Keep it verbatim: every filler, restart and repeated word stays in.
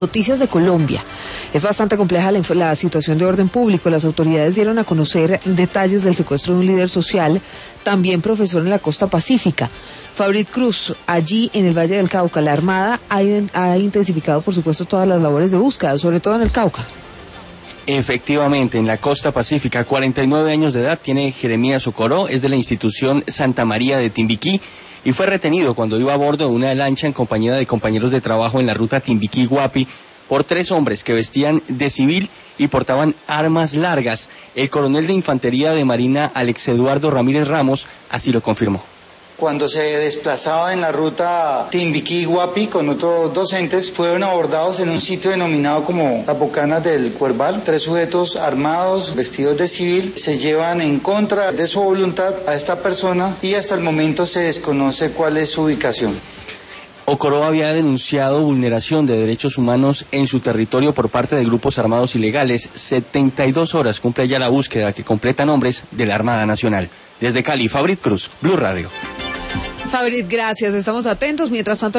Noticias de Colombia. Es bastante compleja la, la situación de orden público. Las autoridades dieron a conocer detalles del secuestro de un líder social, también profesor en la costa pacífica. Fabrit Cruz, allí en el Valle del Cauca, la Armada ha, ha intensificado, por supuesto, todas las labores de búsqueda, sobre todo en el Cauca. Efectivamente, en la costa pacífica, cuarenta y nueve años de edad, tiene Jeremías Socorro, es de la institución Santa María de Timbiquí, y fue retenido cuando iba a bordo de una lancha en compañía de compañeros de trabajo en la ruta Timbiquí-Guapi por tres hombres que vestían de civil y portaban armas largas. El coronel de Infantería de Marina, Alex Eduardo Ramírez Ramos, así lo confirmó. Cuando se desplazaba en la ruta Timbiquí-Guapi con otros docentes, fueron abordados en un sitio denominado como las Bocanas del Cuerval. Tres sujetos armados, vestidos de civil, se llevan en contra de su voluntad a esta persona y hasta el momento se desconoce cuál es su ubicación. Ocoró había denunciado vulneración de derechos humanos en su territorio por parte de grupos armados ilegales. setenta y dos horas cumple ya la búsqueda que completan hombres de la Armada Nacional. Desde Cali, Fabrit Cruz, Blue Radio. Fabrit, gracias. Estamos atentos. Mientras tanto,